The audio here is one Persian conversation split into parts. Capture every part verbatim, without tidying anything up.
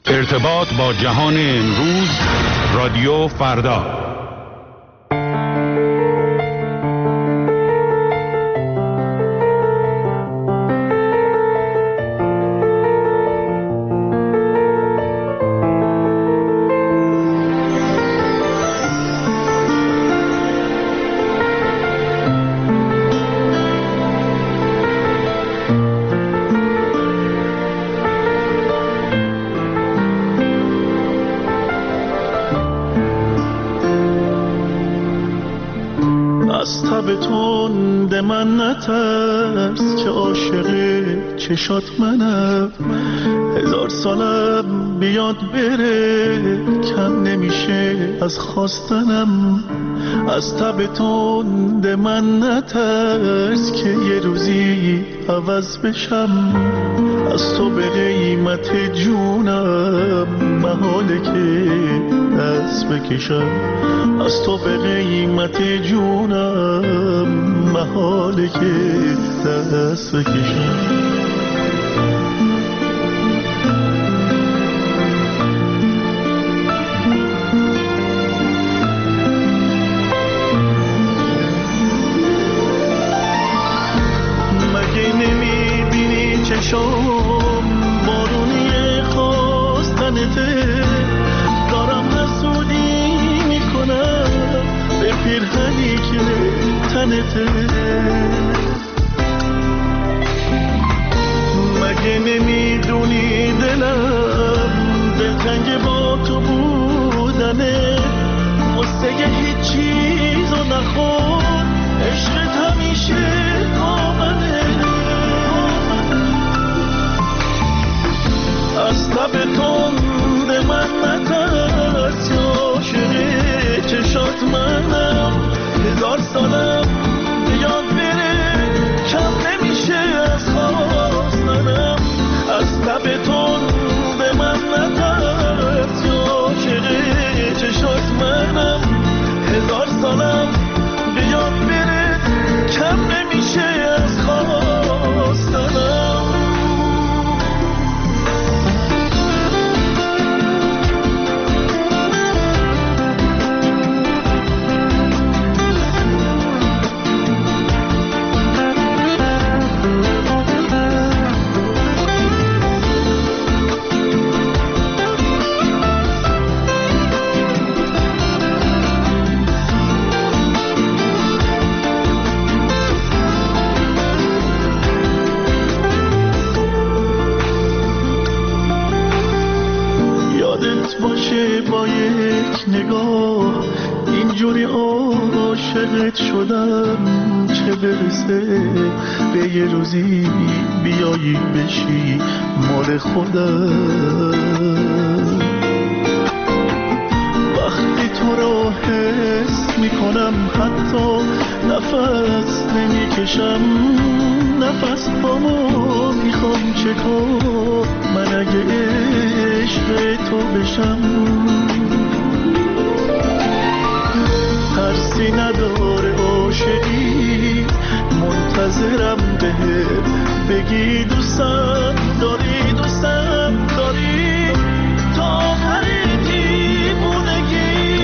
ارتباط با جهان امروز، رادیو فردا. من نترس که عاشق چشات منم، هزار سالم بیاد بره کم نمیشه از خواستنم. از تب تند من نترس که یه روزی عوض بشم، از تو به قیمت جونم محاله که دست بکشم. از تو به قیمت جونم محاله که دست بکشم. مگه نمیبینی چشم بارونی خواستنته، دارم حسودی میکنم به پیرهنی که تنته. مگه نمیدونی دلم دلتنگ با تو بودنه، قصه هیچ چیزو نخور، عشقت همیشه آمنه. از تب تند من نترس عاشق چشات منم، هزار سالم بیاد بره کم نمیشه از خواستنم. از تب تند من نترس عاشق چشات منم، هزار سالم بیاد بره کم نمیشه از خواستنم. با یک نگاه اینجوری عاشقت شدم، چه برسه به یه روزی بیایی بشی مال خودم. وقتی تو رو حس میکنم حتی نفس نمیکشم، نفس بامو میخوام چکار من اگه عشق تو بشم. ترسی نداره عاشقی، منتظرم بهت بگی دوستم داری، دوستم داری تا آخر دیوونگی.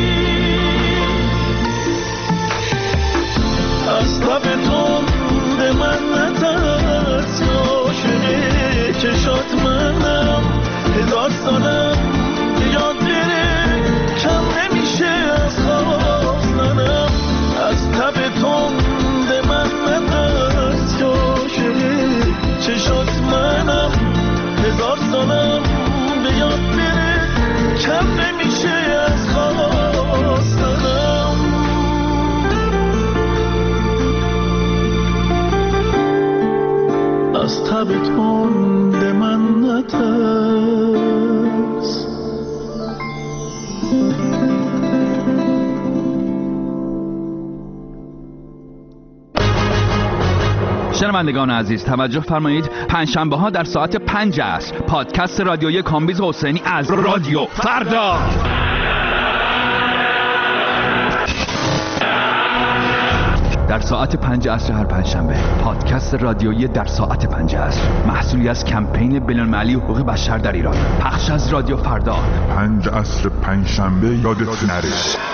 از تب تند من نترس عاشق چشات منم، هزار سالم بیاد بره کم نمیشه از خواستنم. از تب تند من نترس عاشق چشات منم، هزار سالم بیاد بره کم نمیشه از خواستنم. از تب تند من نترس. شنوندگان عزیز توجه فرمایید، پنجشنبه ها در ساعت پنج عصر پادکست رادیویی کامبیز حسینی از رادیو فردا. در ساعت پنج عصر هر پنجشنبه. پادکست رادیویی در ساعت پنج عصر، محصولی از کمپین بین‌المللی حقوق بشر در ایران. پخش از رادیو فردا. پنج عصر پنجشنبه یادت نره.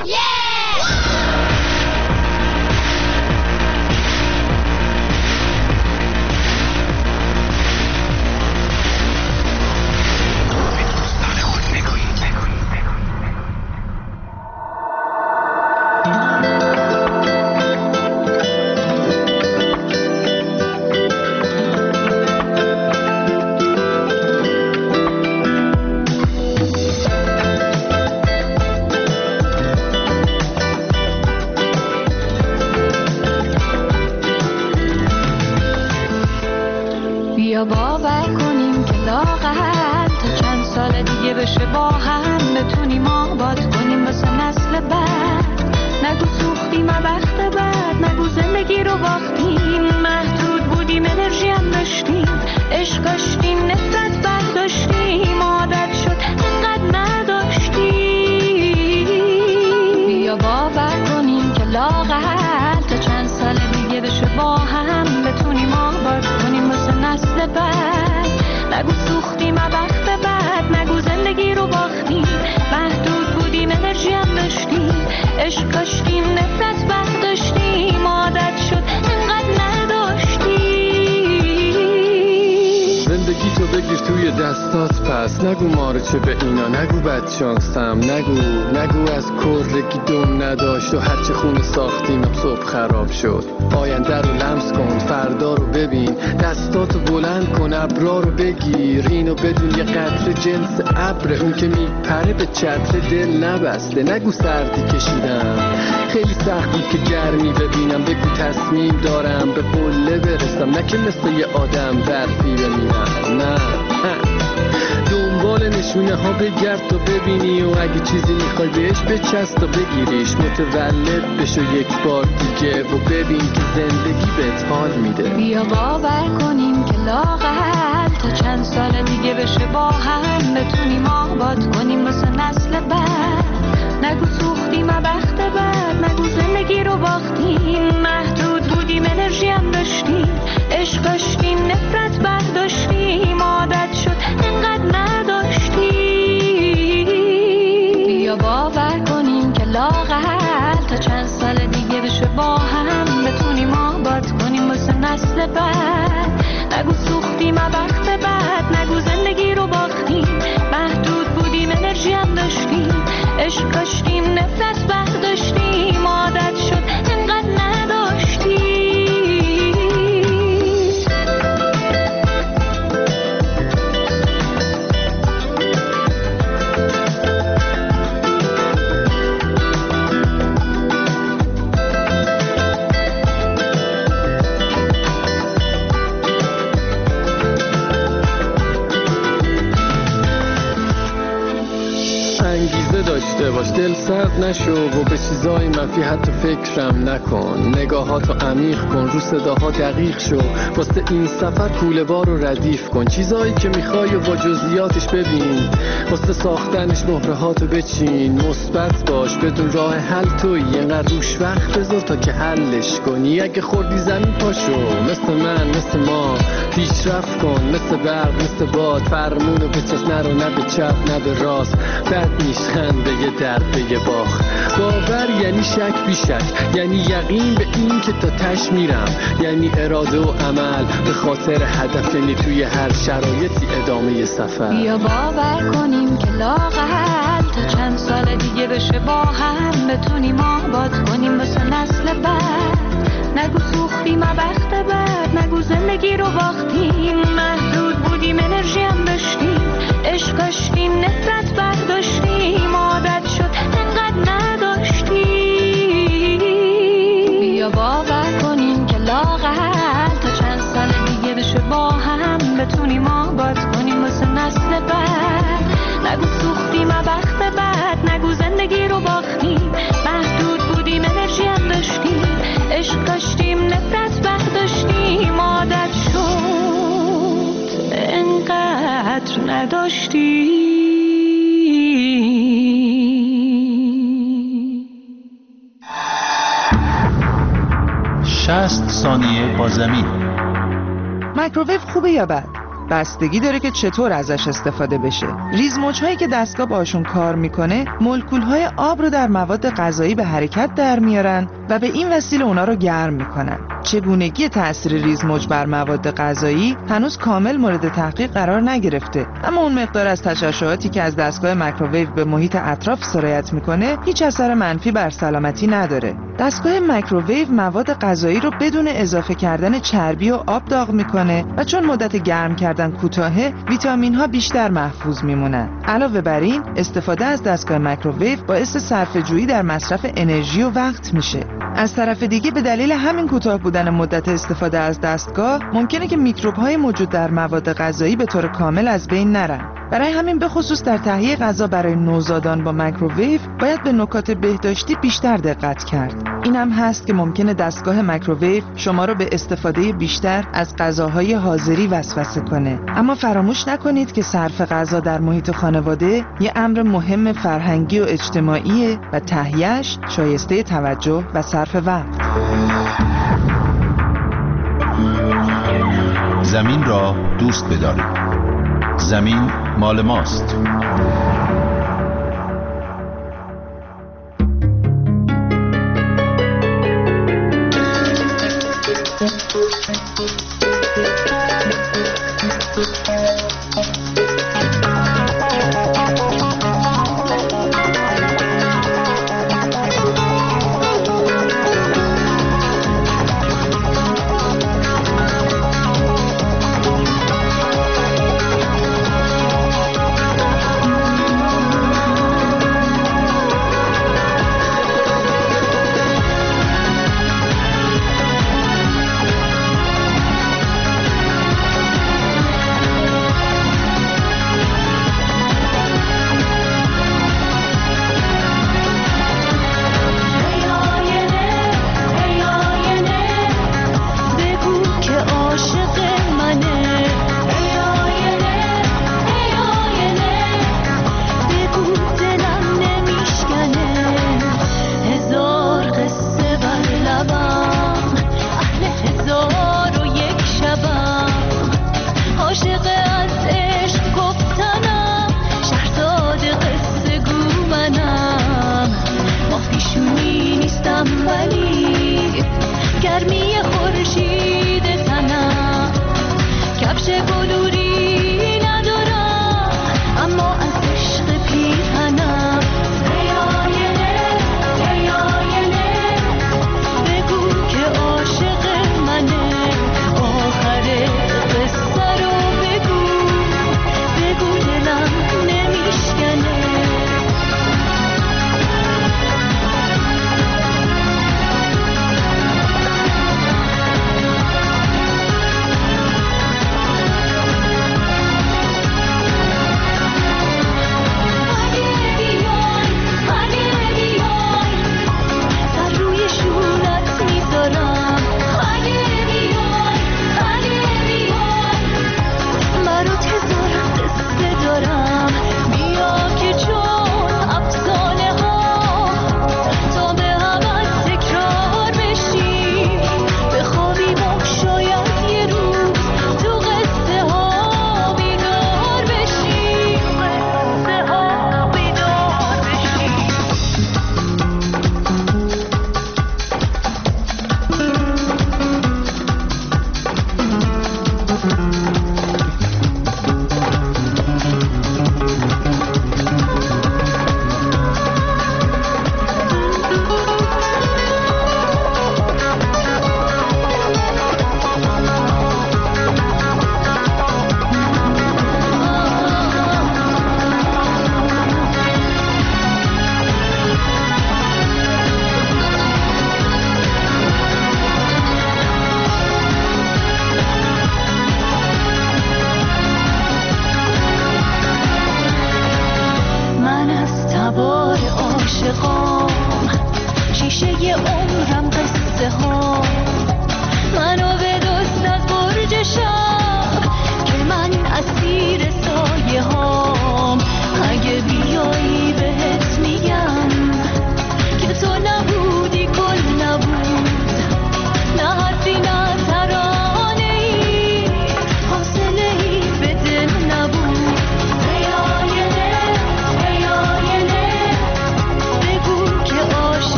بیا باور کنیم که لااقل تا چند سال دیگه بشه با هم بتونیم آباد کنیم واسه نسل بعد. نگو سوختیم وقت بعد، نگو زندگی رو باختیم. محدود بودیم انرژی هم داشتیم، عشق داشتیم نفرت برداشتیم. عادت شد انقدر نداشتیم. بیا باور کنیم که لااقل تا چند سال دیگه بشه با هم بتونیم آباد کنیم واسه نسل بعد. نگو سوختیم وقت بعد، نگو زندگی رو باختیم. محدود بودیم انرژی هم داشتیم، عشق داشتیم نفرت برداشتیم. عادت شد انقدر نداشتیم. زندگی تو بگیر توی دستات پس، نگو مارو چه به اینا، نگو بد شانسم، نگو نگو از کرگی دم نداشت و هرچه خونه ساختیم صبح خراب شد. آینده رو لمس کن، فردا رو ببین، دستاتو بلند کن، ابرا رو بگیر. اینو بدون یه قطره جنس ابر، اون که میپره به چتر دل نبسته. نگو سردی کشیدم، خیلی سخت بود که گرمی ببینم. بگو تصمیم دارم به قله برسم، نه که مثل یه آدم برفی ببینم. نه دنبال نشونه ها بگرد تا ببینی، و اگه چیزی میخوای بهش بچست تا بگیریش. متولد بشو یک بار دیگه و ببین که زندگی بهت حال میده. بیا باور کنیم که لااقل تا چند سال دیگه بشه با هم بتونیم آباد کنیم واسه نسل بعد. نگو سوختیم وقت بعد، نگو زندگی رو باختیم. محدود بودیم انرژی هم داشتیم، عشق داشتیم نفرت برداشتیم. عادت شد انقدر نداشتیم. بیا باور کنیم که لااقل تا چند سال دیگه بشه با هم بتونیم آباد کنیم واسه نسل بعد. نگو سوختیم وقت بعد، نگو زندگی رو باختیم. محدود بودیم انرژی هم داشتیم، عشق داشتیم نفرت برداشتیم. عادت شد انقدر نداشتیم. داشته باش، دل سرد نشو و به چیزای منفی حتی فکرم نکن. نگاهاتو عمیق کن، رو صداها دقیق شو. واسه این سفر کوله بار رو ردیف کن. چیزایی که میخوای و با جزئیاتش ببین، واسه ساختنش مهره هاتو بچین. مثبت باش، بدون راه حل تویی، اینقدر روش وقت بذار تا که حلش کنی. اگه خوردی زمین پاشو، مثل من مثل ما پیشرفت کن. مثل برق مثل باد، فرمونو بچست، نرو نه به چپ نه به راست. بد نیست خنده یه درد به یه باخت. باور یعنی شک بی شک، یعنی یقین به این که تا تش میرم، یعنی اراده و عمل به خاطر هدف، یعنی توی هر شرایطی ادامه سفر. بیا باور کنیم که لااقل تا چند سال دیگه بشه با هم بتونیم آباد کنیم واسه نسل بعد. نگو سوختیم وقت بعد، نگو زندگی رو باختیم. محدود بودیم انرژی هم داشتیم، عشق داشتیم نفرت برداشتیم. عادت شد انقدر نداشتیم. بیا باور کنیم که لااقل تا چند سال دیگه بشه با هم بتونیم آباد کنیم واسه نسل بعد. نگو سوختیم وقت بعد، نگو زندگی رو باختیم. محدود بودیم انرژی هم داشتیم، عشق داشتیم نفرت برداشتیم. عادت شد انقدر نداشتیم. شصت ثانیه با زمین. مایکروویو خوبه یا بد؟ بستگی داره که چطور ازش استفاده بشه. ریزموج‌هایی که دستگاه باشون کار میکنه مولکول‌های آب رو در مواد غذایی به حرکت در میارن و به این وسیله اونا رو گرم میکنن. چگونگی تأثیر ریزموج بر مواد غذایی هنوز کامل مورد تحقیق قرار نگرفته، اما اون مقدار از تشعشعاتی که از دستگاه مایکروویو به محیط اطراف سرایت میکنه هیچ اثر منفی بر سلامتی نداره. دستگاه مایکروویو مواد غذایی رو بدون اضافه کردن چربی و آب داغ میکنه و چون مدت گرم کردن کوتاهه، ویتامین ها بیشتر محفوظ میمونن. علاوه بر این، استفاده از دستگاه مایکروویو باعث صرفه جویی در مصرف انرژی و وقت میشه. از طرف دیگه به دلیل همین کوتاه بودن مدت استفاده از دستگاه ممکنه که میکروب‌های موجود در مواد غذایی به طور کامل از بین نرن. برای همین به خصوص در تهیه غذا برای نوزادان با مایکروویو باید به نکات بهداشتی بیشتر دقت کرد. این هم هست که ممکنه دستگاه مایکروویو شما رو به استفاده بیشتر از غذاهای حاضری وسوسه کنه. اما فراموش نکنید که صرف غذا در محیط خانواده یه امر مهم فرهنگی و اجتماعیه و تهیه‌اش شایسته توجه و صرف وقت. زمین را دوست بدارید. زمین مال ماست.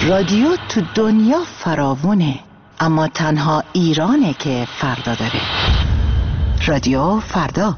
رادیو تو دنیا فراوونه، اما تنها ایرانه که فردا داره. رادیو فردا.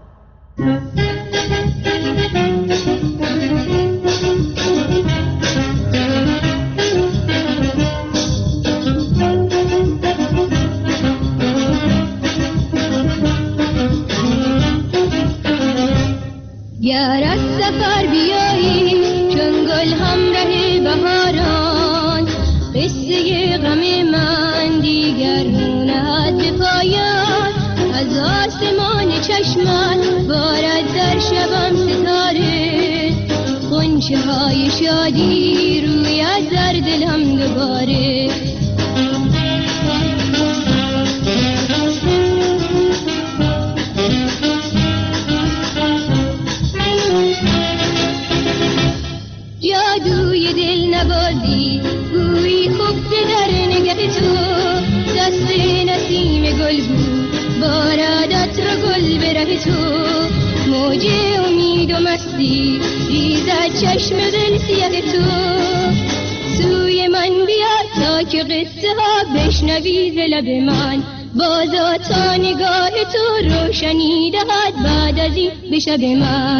گر از سفر بیایی چون گل همراه بهاران، قصه غم من دیگر نهد به پایان. از آسمان چشمت بارد در شبم ستاره، غنچه های شادی روید در دلم دوباره. جادوی دل نوازی گویی خفته در نگه تو، دست نسیم گل بود بارد عطر گل به ره تو. موج امید و مستی ریزد چشم دل سیه تو، سوی من بیا تا که قصه ها بشنوی ز لب من. بازا تا نگاه تو روشنی دهد بعد از این به شب من.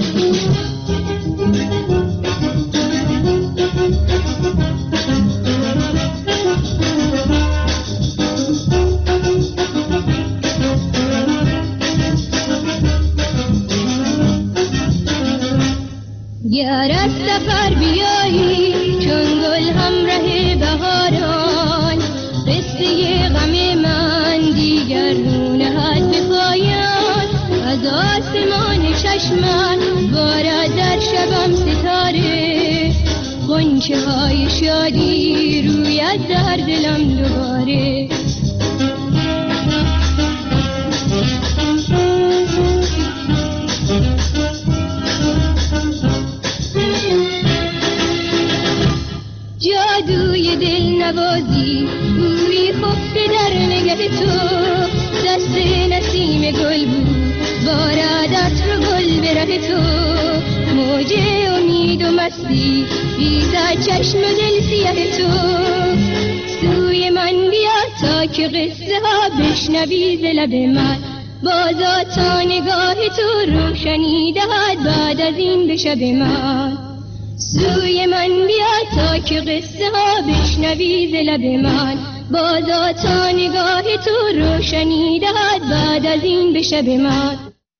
گر از سفر بیایی چون گل همراه بهاران، قصه غم من دیگر نهد به پایان. از آسمان چشمت بارد در شبم ستاره، غنچه های شادی روید در دلم دوباره. جادوی دل نوازی گویی خفته در نگه تو، دست نسیم گل بود بارد عطر گل به ره تو. موج امید و مستی ریزد چشم و دل سیه تو، سوی من بیا تا که قصه ها بشنوی ز لب من. بازا تا نگاه تو روشنی دهد بعد از این به شب من. سوی من بیا تا که قصه ها بشنوی ز لب من. بازا تا نگاه تو روشنی دهد بعد از این به شب من.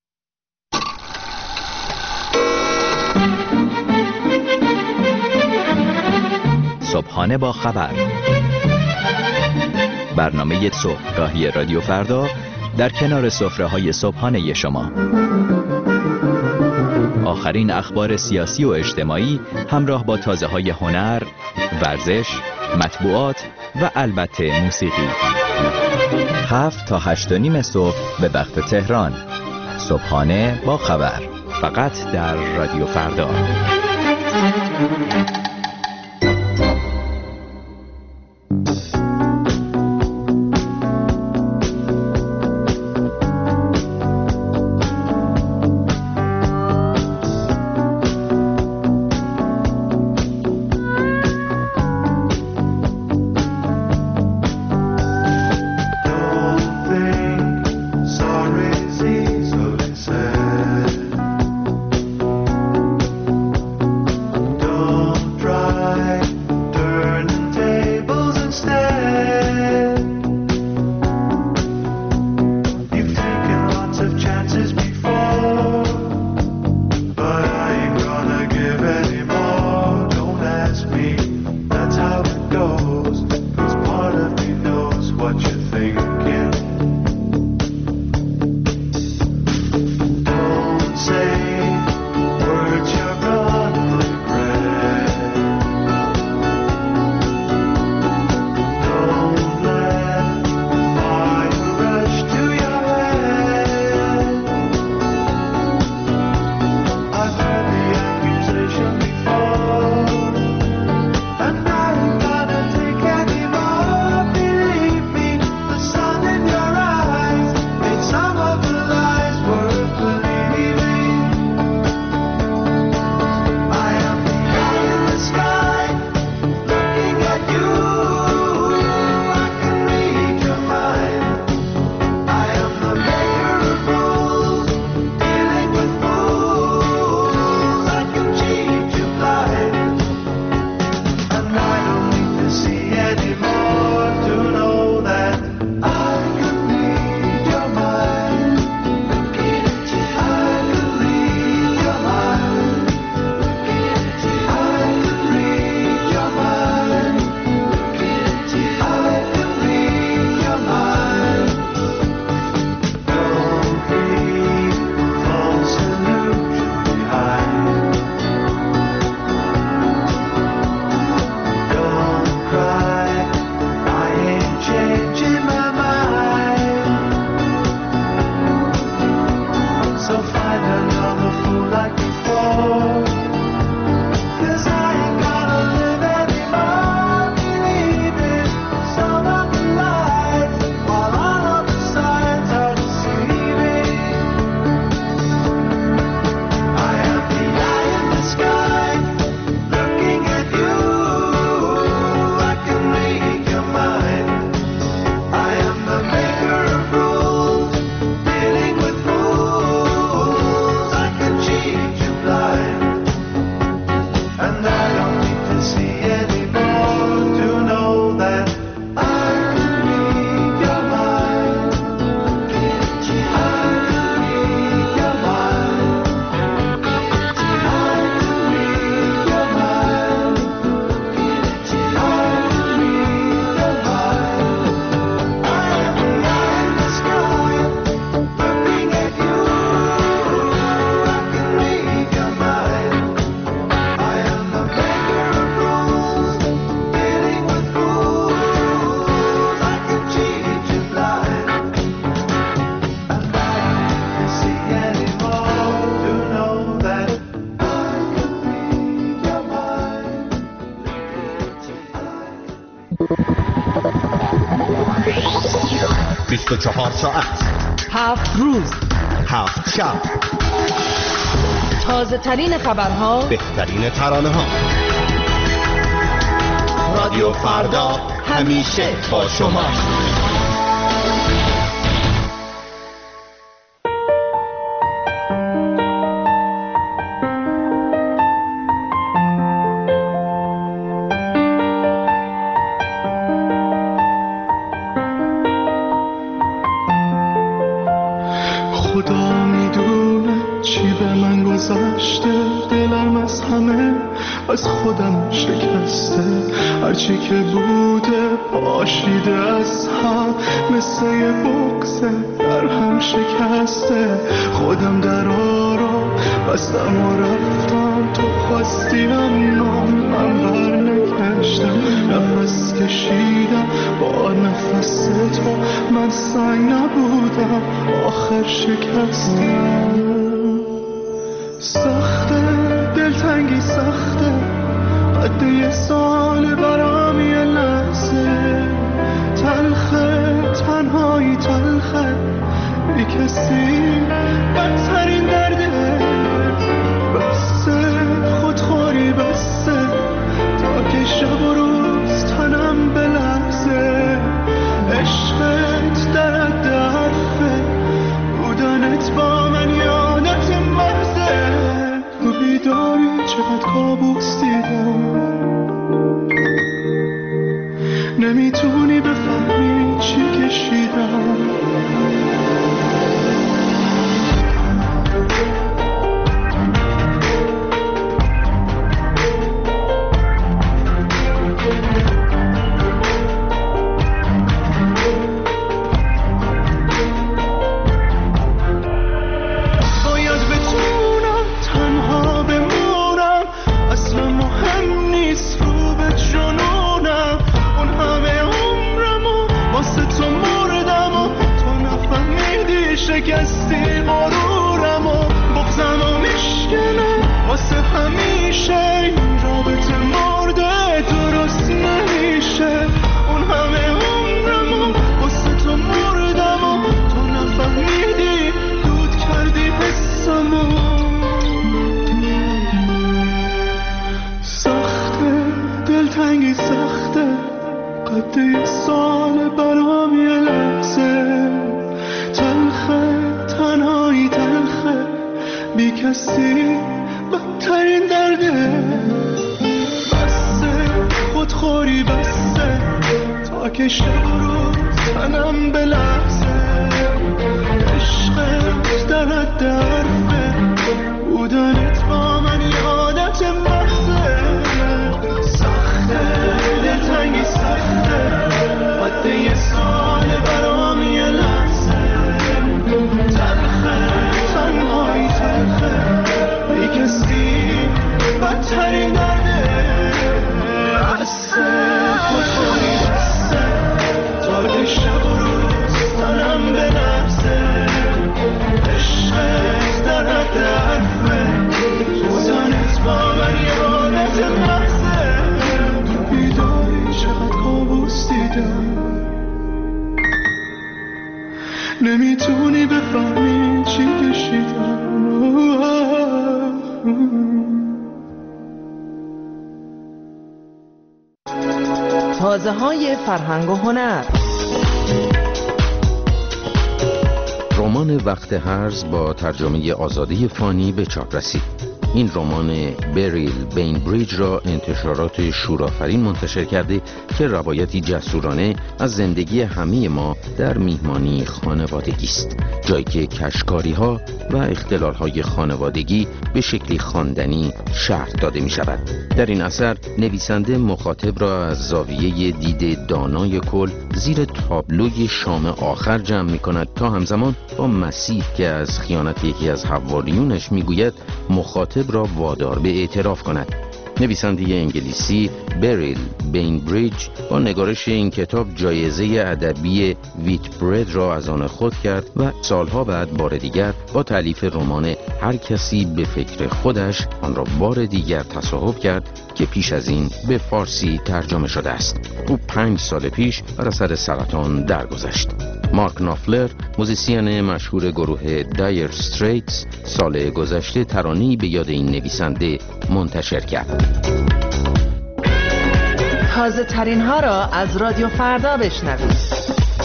صبحانه با خبر، برنامه صبحگاهی رادیو فردا در کنار سفره‌های صبحانه شما. آخرین اخبار سیاسی و اجتماعی همراه با تازه‌های هنر، ورزش، مطبوعات و البته موسیقی. هفت تا هشت و نیم صبح به وقت تهران. صبحانه با خبر، فقط در رادیو فردا. Don't بیست و چهار ساعت، هفت روز، هفت شب، تازه ترین خبرها، بهترین ترانه ها. رادیو فردا همیشه با شما. خدا میدونه چی به من گذشته، دلم از همه از خودم شکسته، هرچی که بوده پاشیده از هم، مثل یه بغضه در هم شکسته. خودم درا رو بستم و رفتم، تو خواستی اما من بر نگشتم، نفس کشیدم با نفس تو، من سنگ نبودم آخر شکستم. سخته دلتنگی سخته، قد یه سال برام یه لحظه، تلخه تنهایی تلخه، بی کسی بدترین درده، بسه خودخوری بسه، تا که شب و روز تنم بلرزه. عشقت در حد حرفه، بودنت با من یادت محضه، تو بیداری چقدر کابوس دیدم، نمیتونی بفهمی چی کشیدم. شکستی غرورم و بغضم و میشکنه، واسه همیشه این رابطه مرده درست نمیشه. اون همه عمرم و واسه تو مردم و تو نفهمیدی، دود کردی حسمو. سخته دلتنگی سخته، قد یه سال برام یه لحظه، تلخه تنهایی تلخه، بی کسی بدترین درده، بسه خودخوری بسه، تا که شب و روز تنم بلرزه. عشقت در حد حرفه، بودنت با من یادت محضه. سخته دلتنگی سخته، قد یه سال برام یه لحظه، تلخه تنهایی تلخه، بی کسی بدترین درده، بسه خودخوری بسه، تا که شب و روز تنم بلرزه. عشقت در حد حرفه، بودنت با من یادت محضه، تو بیداری چقدر کابوس دیدم، نمیتونی بفهمی چی کشیدم. تازه های فرهنگ و هنر. رمان وقت هرز با ترجمه آزاده فانی به چاپ رسید. این رمان بریل بینبریج را انتشارات شورآفرین منتشر کرده که روایتی جسورانه از زندگی همه ما در میهمانی خانوادگی است، جایی که کشکاری‌ها و اختلال‌های خانوادگی به شکلی خواندنی شرح داده می‌شود. در این اثر نویسنده مخاطب را از زاویه دید دانای کل زیر تابلوی شام آخر جمع می‌کند تا همزمان با مسیح که از خیانت یکی از حواریونش می‌گوید مخاطب را وادار به اعتراف کند. نویسنده انگلیسی بریل بینبریج با نگارش این کتاب جایزه ادبی ویتبرد را از آن خود کرد و سالها بعد بار دیگر با تألیف رمان هر کسی به فکر خودش آن را بار دیگر تصاحب کرد که پیش از این به فارسی ترجمه شده است. او پنج سال پیش بر اثر سرطان درگذشت. مارک نافلر، موزیسین مشهور گروه دایر استریتس، سال گذشته ترانه‌ای به یاد این نویسنده منتشر کرد. تازه ترین ها را از رادیو فردا بشنوید.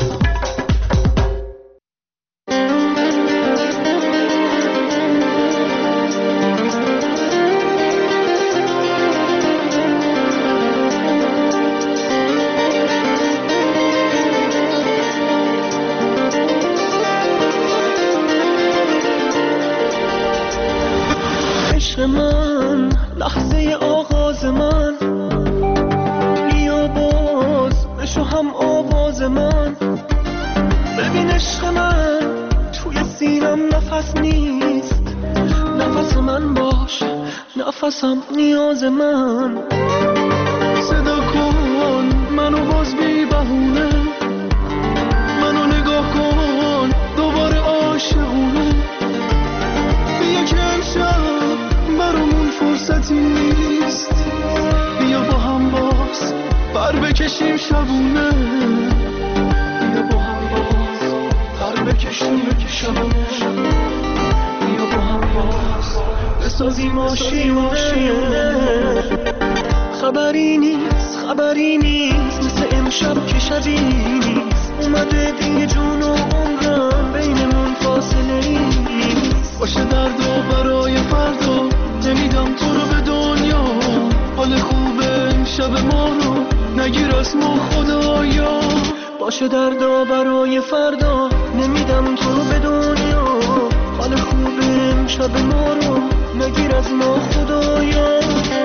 عشق من، لحظه آغاز من، بیا باز بشو هم آواز من. ببین عشق من توی سینم نفس نیست، نفس من باش، نفسم نیاز من. صدا کن منو باز بی بهونه، منو نگاه کن دوباره عاشقونه. بیا که امشب برامون فرصتی نیست، بیا با هم باز بر بکشیم شبونه. بیا با هم باز بر بکشیم شبونه. بیا با هم باز بسازیم آشیونه. خبری نیست خبری نیست مثل امشب که شبی نیست. اومده دیگه جون و عمرم بینمون فاصله نیست. باشه درد و برای فردا نمیدم تو رو به دنیا. حال خوبه امشب ما رو نگیر از ما خدایا. باشه دردا برای فردا نمیدم تو رو به دنیا. حال خوبه امشب ما رو نگیر از ما خدایا.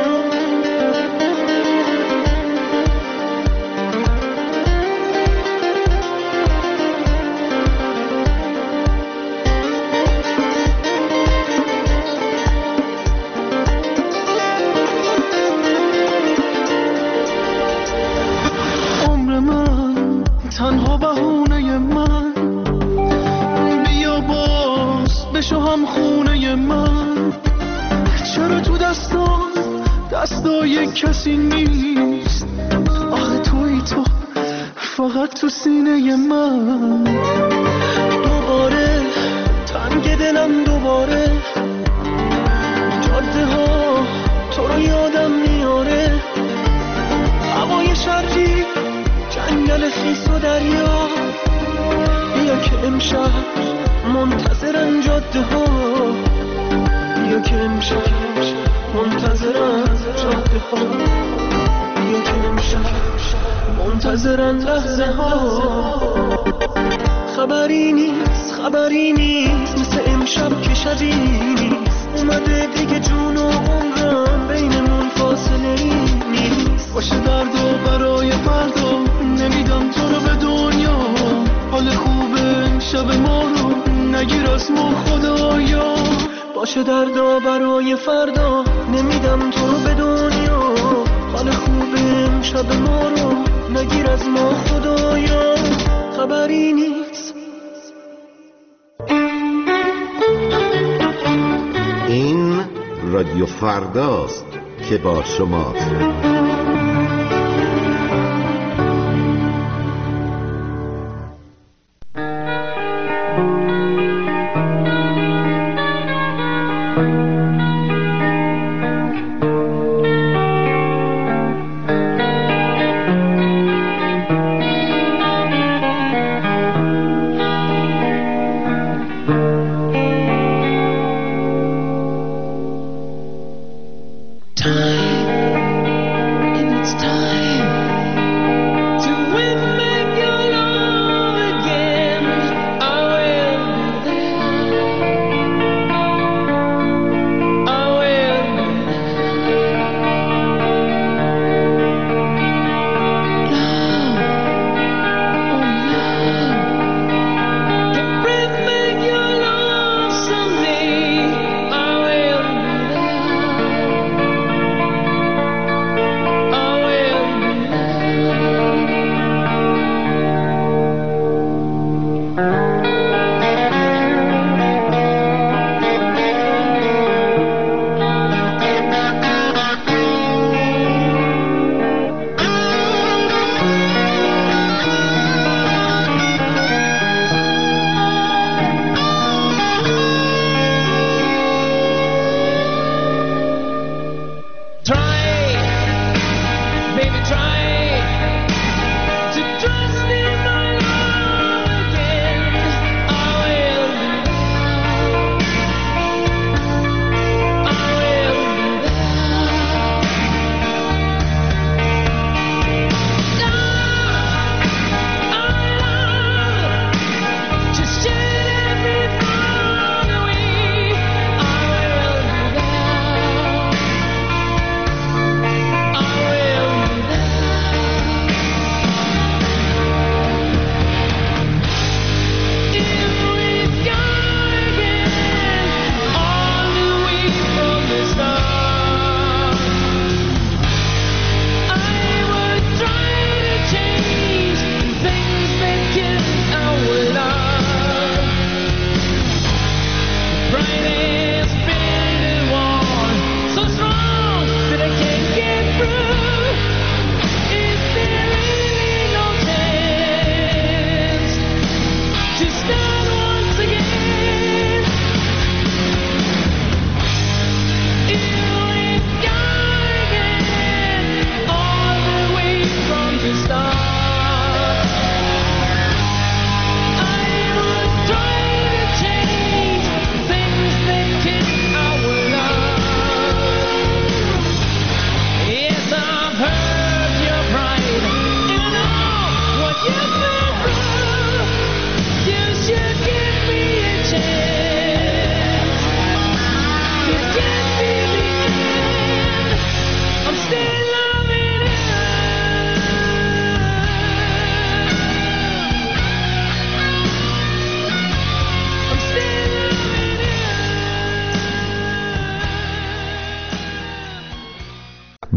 تنها بهونه من، بیا باز بشو هم خونه من. چرا تو دستان دستای کسی نیست؟ آخه توی تو فقط تو سینه من. دوباره تنگ دلم دوباره، جاده ها تو رو یادم میاره. هوای شرقی جنگل خیس و دریا، بیا که امشب منتظرن جاده ها. بیا که امشب منتظرن جاده ها. بیا که امشب منتظرن لحظه ها. خبری نیست خبری نیست مثل امشب که شبی نیست. اومده دیگه جون و عمرم بینمون فاصله نیست. باشه درد و برای فردا نمیدم تو رو به دنیا. حال خوبه امشب ما رو نگیر از ما خدایا. باشه دردا برای فردا نمیدم تو رو به دنیا. حال خوبه امشب ما رو نگیر از ما خدایا. خبری نیست. این رادیو فرداست که با شماست.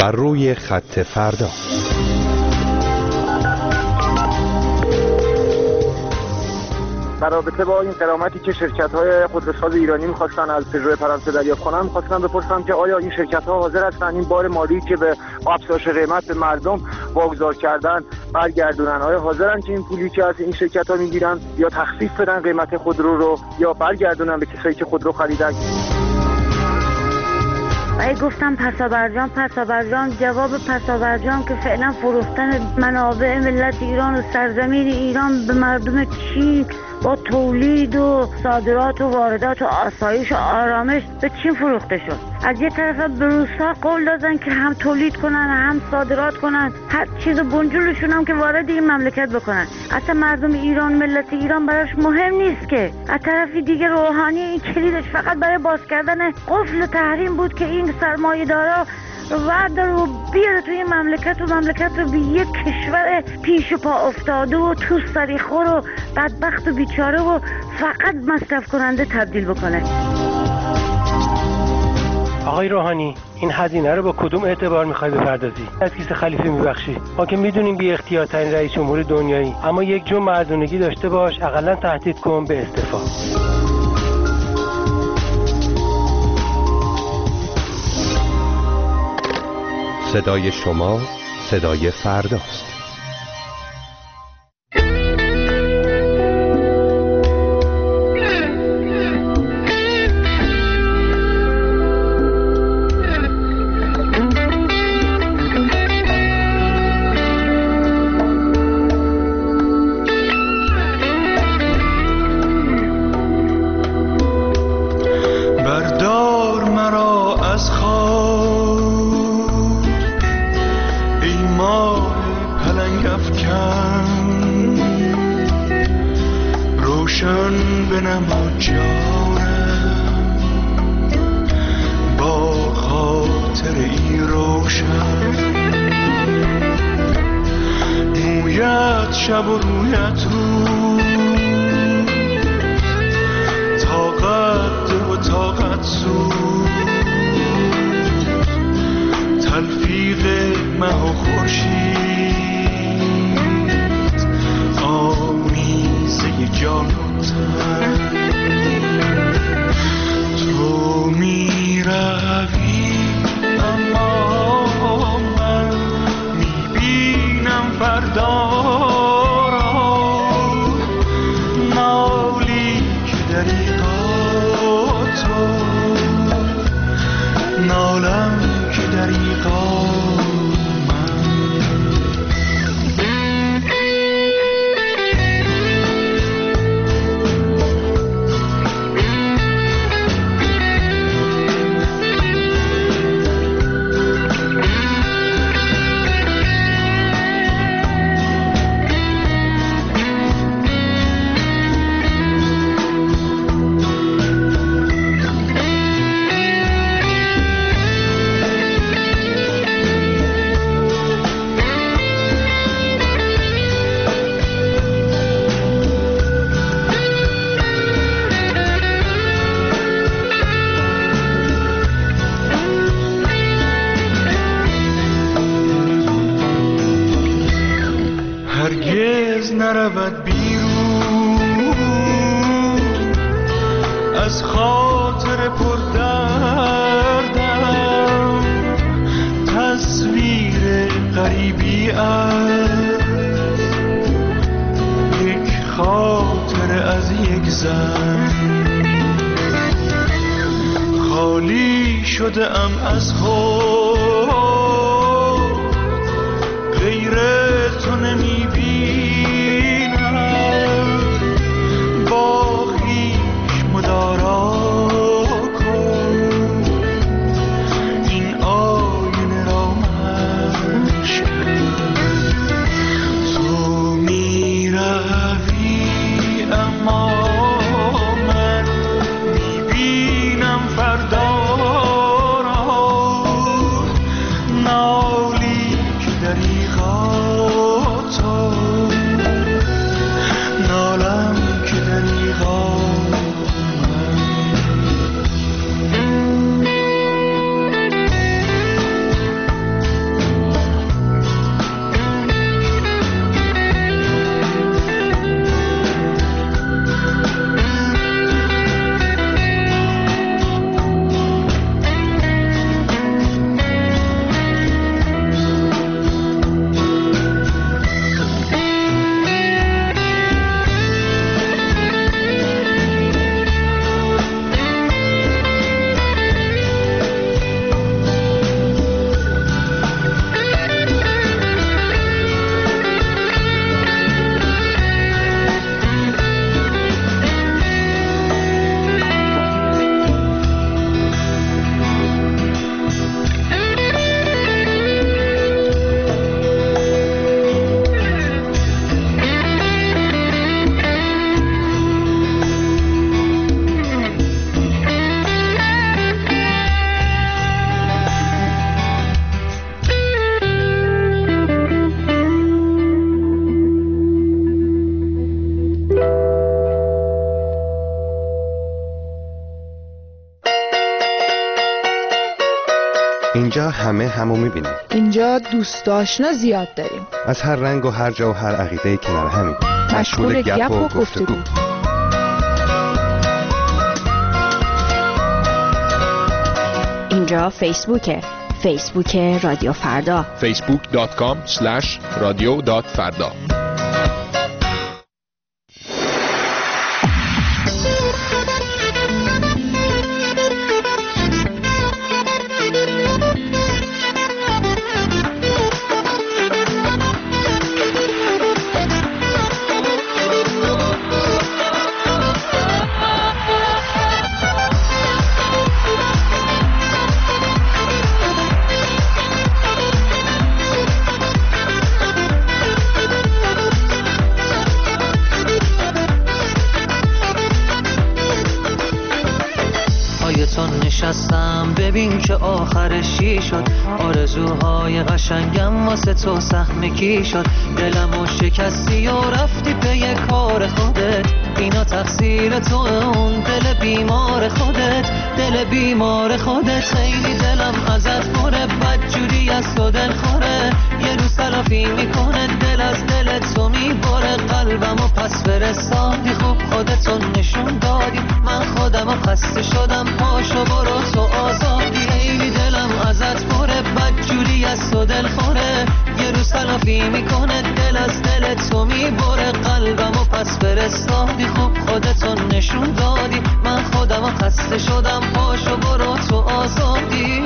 بر روی خط فردا. در رابطه با این غرامتی که شرکت‌های خودروساز ایرانی می‌خواستن از پژو فرانسه دریافت کنن، می‌خواستم بپرسم که آیا این شرکت‌ها حاضر هستن این بار مالی که به افزایش قیمت به مردم واگذار کردن برگردونن؟ آیا حاضرن که این پولی که از این شرکت‌ها می‌گیرن یا تخفیف بدن قیمت خودرو رو یا برگردونن به کسایی که خودرو خریدن؟ ای گفتم پسابرجام پسابرجام جواب پسابرجام که فعلا فروختن منابع ملت ایران و سرزمین ایران به مردم چین با تولید و صادرات و واردات و آسایش و آرامش به چین فروخته شد. از یه طرف به روسا قول دادن که هم تولید کنن هم صادرات کنن، هر چیز بنجلشون هم که وارد این مملکت بکنن. اصلا مردم ایران، ملت ایران براش مهم نیست که. از طرفی دیگه روحانی این کلیدش فقط برای باز کردن قفل تحریم بود که این سرمایه‌دارا وردار رو بیاره توی مملکت و مملکت رو به یک کشور پیش و پا افتاده و تو سریخور و بدبخت و بیچاره و فقط مصرف کننده تبدیل بکنه. آقای روحانی، این هزینه رو با کدوم اعتبار میخوای بپردازی؟ از کیسه خلیفه میبخشی؟ ما که میدونیم بی اختیارترین رئیس جمهور دنیایی، اما یک جو مردونگی داشته باش، اقلا تهدید کن به استعفا. صدای شما صدای فرداست. بردار مرا از خواب ای ماه پلنگ افکن، روشن بنما جانم با خاطر این روشن. مویت شب و رویت روز، طاقت و طاقت سوز، تلفیق مه و خورشید، آمیزه جان و تن. تو می روی اما من می بینم فردا را، نالی که دریغا تو، نالم که دریغا هرگز نرود بیرون از خاطر پر دردم، تصویر غریبی از یک خاطر از یک زن. خالی شده ام از خود، غیر تو نمی بینم، با خویش مدارا کن، این آینه را مشکن. تو می روی اما من می بینم فردا را، نالی که دریغا تو، نالم که دریغا من. همه همو میبینیم. اینجا دوست آشنا زیاد داریم. از هر رنگ و هر جا و هر عقیده کنار همین. مشغول گپ و گفتگو. اینجا فیسبوکه. فیسبوک رادیو فردا. فیسبوک دات کام اسلش رادیو دات فردا. ببین که آخرش چی شد، آرزوهای قشنگم واسه تو سخمکی شد، دلمو شکستی و رفتی پی کار خودت، اینا تقصیر تو اون دل بیمار خودت، دل بیمار خودت. خیلی دلم ازت پره، بدجوری از تو دل خوره، یه روز تلافی میکنه دل از دل تو میبره، قلبمو پس فرستادی خوب خودتو نشون دادی، من خودمو خسته شدم پاشو برو تو آزادی. خیلی دلم ازت پره، بدجوری از تو دل خوره، یه روز تلافی میکنه دل از دل تو میبره، قلبمو پس فرستادی خوب خودتو نشون دادی، من خودمو خسته شدم پاشو برو تو آزادی.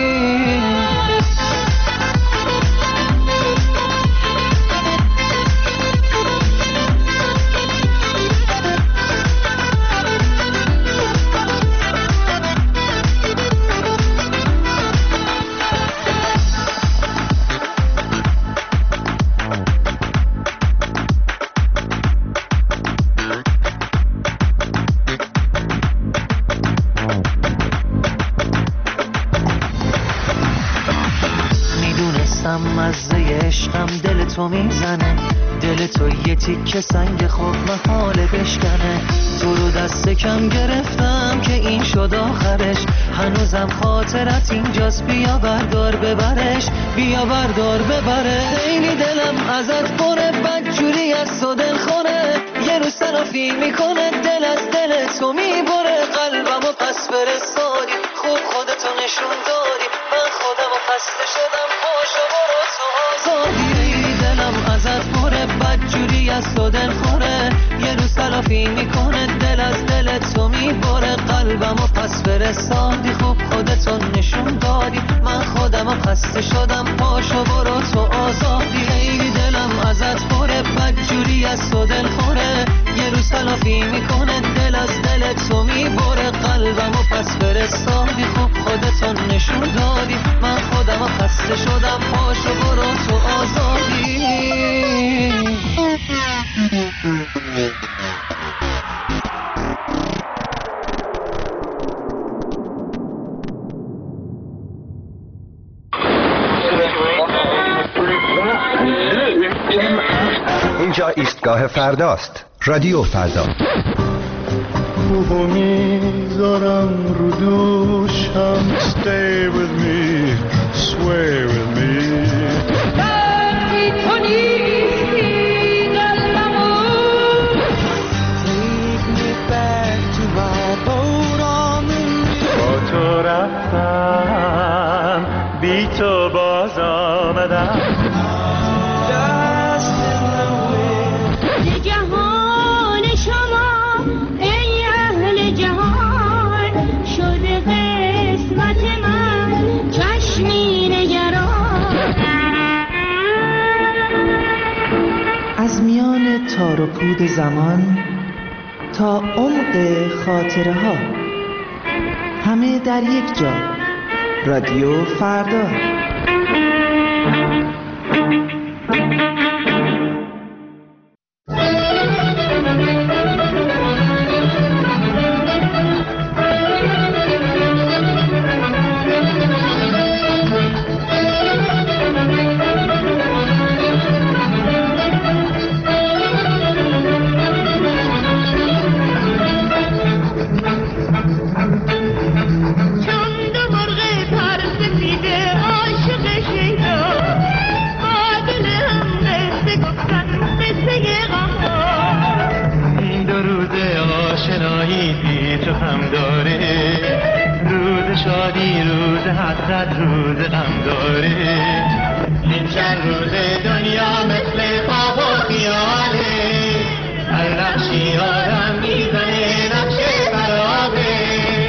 تو میزنه دل تو یه تیکه سنگ خوب محاله بشکنه، تو رو دست کم گرفتم که این شد آخرش، هنوزم خاطرت اینجاست، بیا بردار ببرش، بیا بردار ببره. خیلی دلم ازت پره، بدجوری از تو دل خوره، یه روز تلافی میکنه دل از دل تو میبره، قلبمو پس فرستادی خوب خودتو نشون دادی، من خودمو خسته شدم پاشو برو تو آزادی. ازت پره، بدجوری از تو دل خوره، یه روز تلافی میکنه دل از دل تو میبره، قلبمو پس فرستادی خوب خودتو نشون دادی، من خودمو خسته شدم پاشو برو تو آزادی. خیلی دلم ازت پره، بدجوری از تو دل خوره، یه روز تلافی میکنه دل از دل تو میبره، قلبمو پس فرستادی خوب خودتو نشون دادی، من خودمو خسته شدم پاشو برو تو آزادی. اینجا ایستگاه فرداست. رادیو فردا. خوبو میذارم رو دوشم. Stay with me, sway with me. وقتی تو نیستی قلبمو Take me back to my boat on the river. با تو رفتم بی تو باز آمدم. از میان تار و پود زمان تا عمق خاطره ها، همه در یک جا. رادیو فردا. چند مرغ پر سفید بی روز حسرت روز غم داره. این چند روز دنیا مثل خواب و خیاله، هر نقشی آدم میزنه نقش خرابه.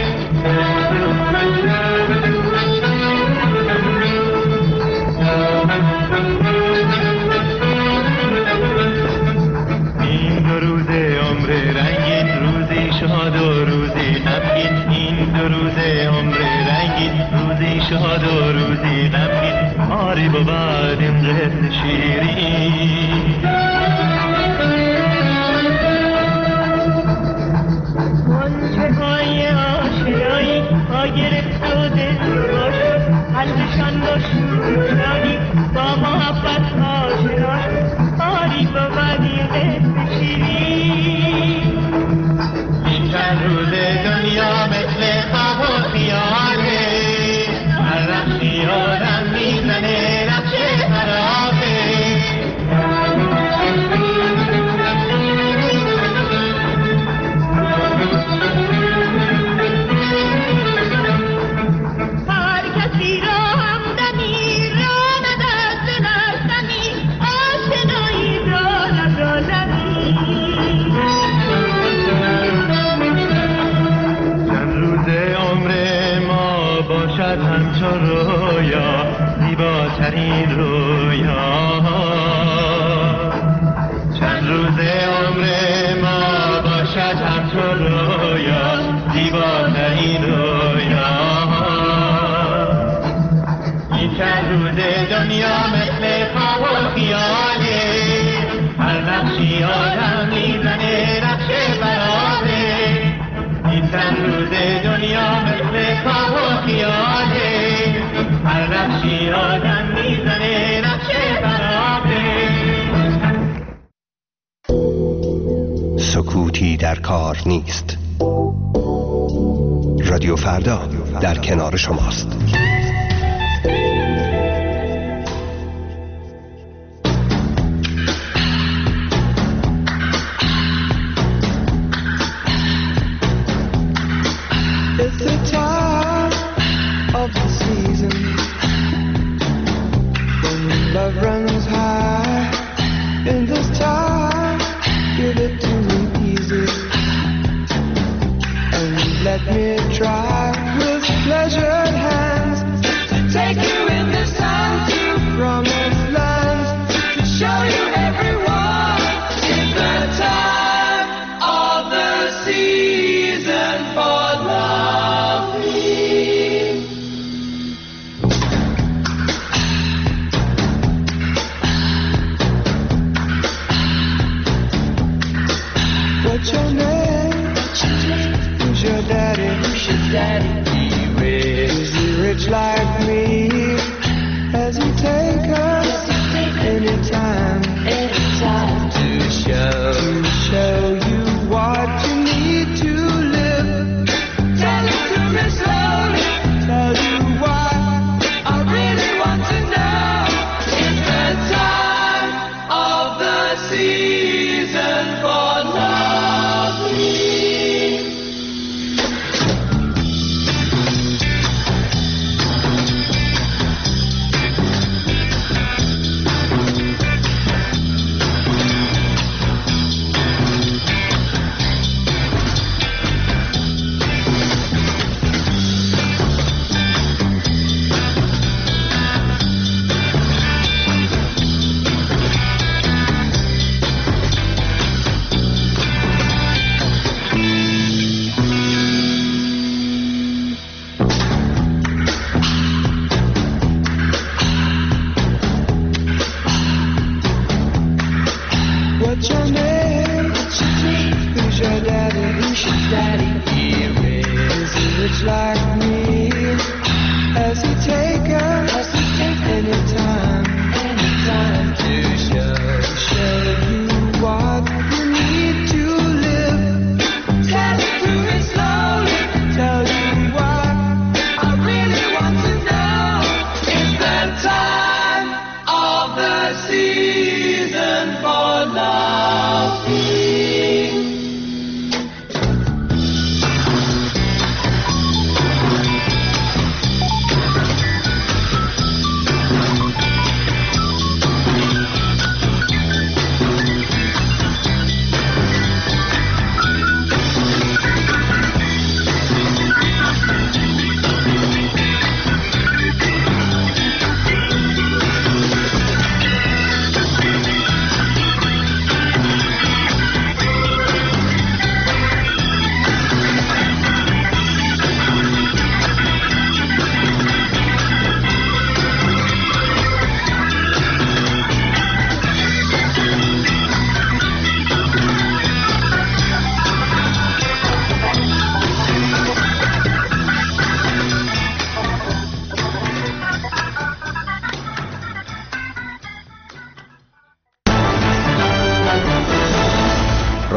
این دو روز عمر رنگین، روزی شاد و روزی غمگین. این دو روز عمر رنگین، روزی شاد و روزی غمگین. آری بود این قصه شیرین. منچهای آشنایی با گرفت و دل باشد، قلبشان با شوشانی با محبت آشنا شد. آری بود این قصه شیرین. این چند روز دنیا مثل خواب و خیاله، هر نقشی آدم میزنه نقش خرابه. هر کسی را همدمی را ندست دستمی، آشنایی را ندانمی. چند روز عمر ما باشد همچو رویا، زیباترین رویا. چند روز عمر ما باشد همچو رویا، زیباترین رویا. این چند روز دنیا مثل خواب و خیاله، هر نقشی آدم میزنه نقش برابه. این چند روز دنیا مثل خواب و خیاله، هر نقشی آدم میزنه نقش برابه. سکوتی در کار نیست. رادیو فردا در کنار شماست. It's the time of the season when love runs high. In this time, give it to me easy and let me try with pleasured hands to take you in the sun to promised lands, to show you everyone. It's the time of the season for loving. What's your name? Who's your daddy? Who's your daddy? Is he rich like me? Has he take us anytime? Anytime to show to show you what you need to live. Tell it to me slowly. Tell you what I really want to know. It's the time of the season for loving. What's your name? Who's your daddy? Who's your daddy? Is he rich like me? Has he take us anytime? Anytime to show, show you what you need to live. Tell it to me slowly. Tell you what I really want to know. It's the time of the season for loving.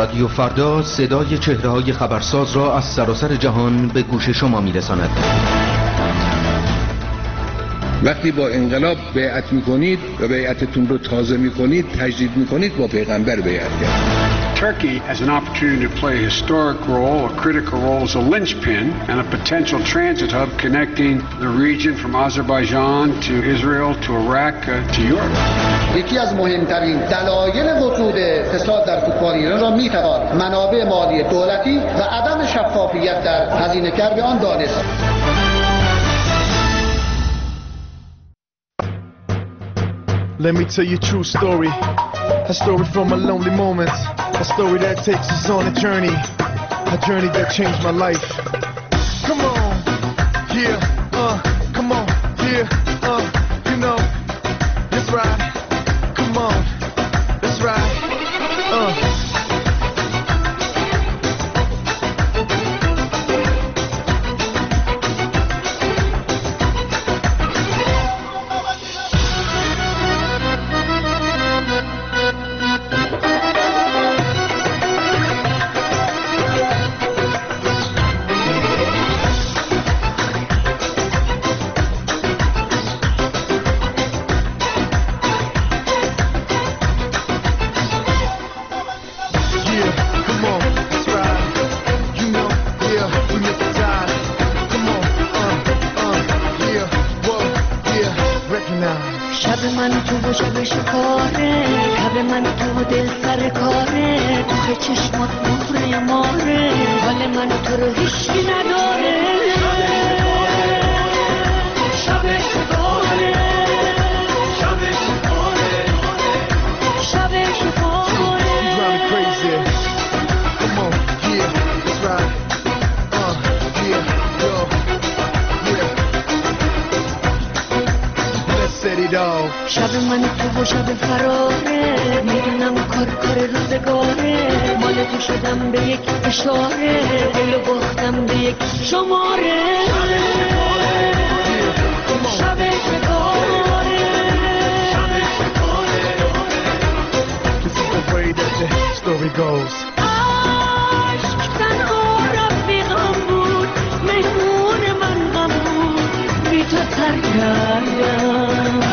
رادیو فردا صدای چهره‌های خبرساز را از سراسر جهان به گوش شما می‌رساند. وقتی با انقلاب بیعت میکنید و بیعتتون رو تازه میکنید، تجدید میکنید، با پیغمبر بیعت کرد. Turkey has an opportunity to play a historic role, a critical role as a linchpin and a potential transit hub connecting the region from Azerbaijan to Israel to Iraq uh, to Europe. یکی از مهمترین دلایل وجود فساد در فوتبال ایران را میتوان منابع مالی دولتی و عدم شفافیت در هزینه‌کرد آن دانست. Let me tell you a true story, a story from a lonely moment, a story that takes us on a journey, a journey that changed my life. Come on, yeah, uh, come on, yeah, uh, you know, that's right, come on, that's right, uh. شب من تو و شب فراره، میدونم کار کار روزگاره، مال تو شدم به یک اشاره، دلو باختم به یک شماره. شب شکاره، This is the way that the story goes. عشق تنها رفیقم بود، مهمون من غم بود، بی تو تر کردم.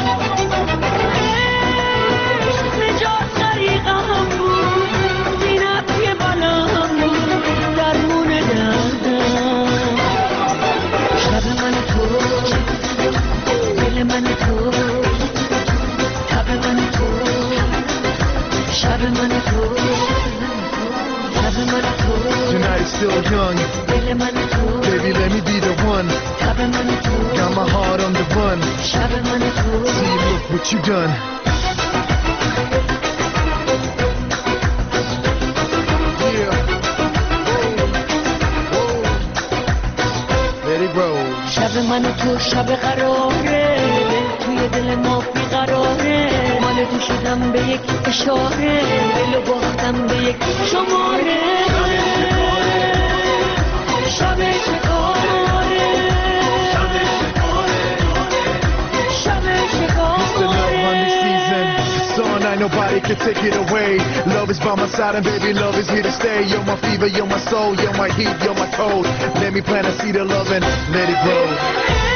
Tonight is still young, baby let me be the one. Got my heart on the run. See look what you done. Yeah. Let it roll. شب من و تو شب قراره، توی دل ما بی قراره، مال تو شدم به یک اشاره، دلو باختم به یک شماره. شب شکاره، شب شکاره. It's the love honey season. So night nobody can take it away. Love is by my side and baby love is here to stay. You're my fever, you're my soul, you're my heat, you're my cold. Let me plant a seed of love and let it grow.